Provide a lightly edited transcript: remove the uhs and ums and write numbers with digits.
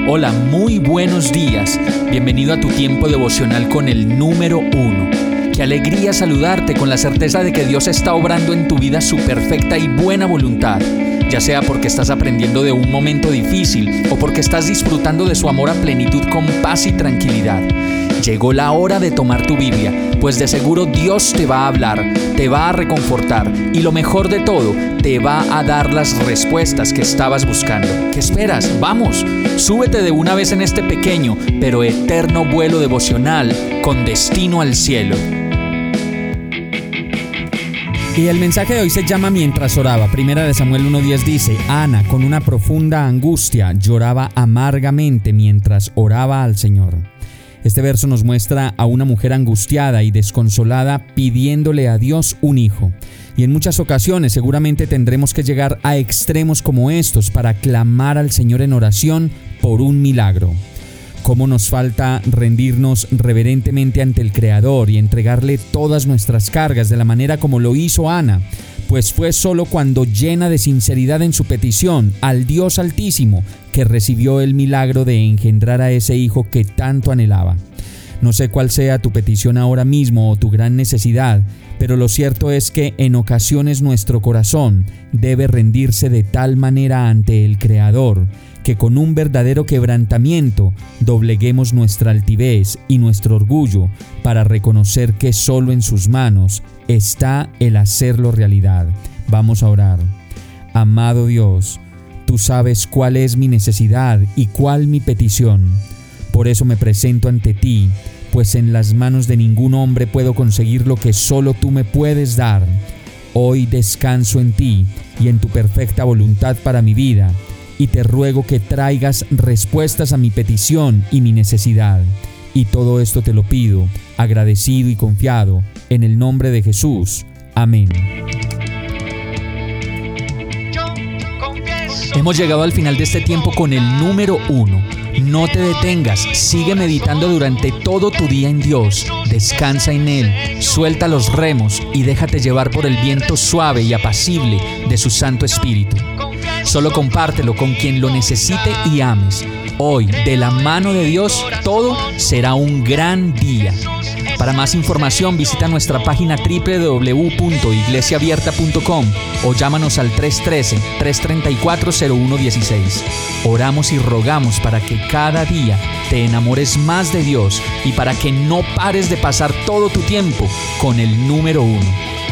Hola, muy buenos días. Bienvenido a tu tiempo devocional con el número 1. Qué alegría saludarte con la certeza de que Dios está obrando en tu vida su perfecta y buena voluntad, ya sea porque estás aprendiendo de un momento difícil o porque estás disfrutando de su amor a plenitud con paz y tranquilidad. Llegó la hora de tomar tu Biblia, pues de seguro Dios te va a hablar, te va a reconfortar y lo mejor de todo, te va a dar las respuestas que estabas buscando. ¿Qué esperas? ¡Vamos! Súbete de una vez en este pequeño pero eterno vuelo devocional con destino al cielo. Y el mensaje de hoy se llama Mientras oraba. Primera de Samuel 1:10 dice: Ana, con una profunda angustia, lloraba amargamente mientras oraba al Señor. Este verso nos muestra a una mujer angustiada y desconsolada pidiéndole a Dios un hijo. Y en muchas ocasiones seguramente tendremos que llegar a extremos como estos para clamar al Señor en oración por un milagro. ¿Cómo nos falta rendirnos reverentemente ante el Creador y entregarle todas nuestras cargas de la manera como lo hizo Ana? Pues fue solo cuando, llena de sinceridad en su petición al Dios Altísimo, que recibió el milagro de engendrar a ese hijo que tanto anhelaba. No sé cuál sea tu petición ahora mismo o tu gran necesidad, pero lo cierto es que en ocasiones nuestro corazón debe rendirse de tal manera ante el Creador que con un verdadero quebrantamiento dobleguemos nuestra altivez y nuestro orgullo para reconocer que solo en sus manos está el hacerlo realidad. Vamos a orar. Amado Dios, tú sabes cuál es mi necesidad y cuál mi petición. Por eso me presento ante ti, pues en las manos de ningún hombre puedo conseguir lo que solo tú me puedes dar. Hoy descanso en ti y en tu perfecta voluntad para mi vida, y te ruego que traigas respuestas a mi petición y mi necesidad. Y todo esto te lo pido, agradecido y confiado, en el nombre de Jesús. Amén. Hemos llegado al final de este tiempo con el número 1. No te detengas, sigue meditando durante todo tu día en Dios. Descansa en Él, suelta los remos y déjate llevar por el viento suave y apacible de su Santo Espíritu. Solo compártelo con quien lo necesite y ames. Hoy, de la mano de Dios, todo será un gran día. Para más información, visita nuestra página www.iglesiaabierta.com o llámanos al 313-334-0116. Oramos y rogamos para que cada día te enamores más de Dios y para que no pares de pasar todo tu tiempo con el número 1.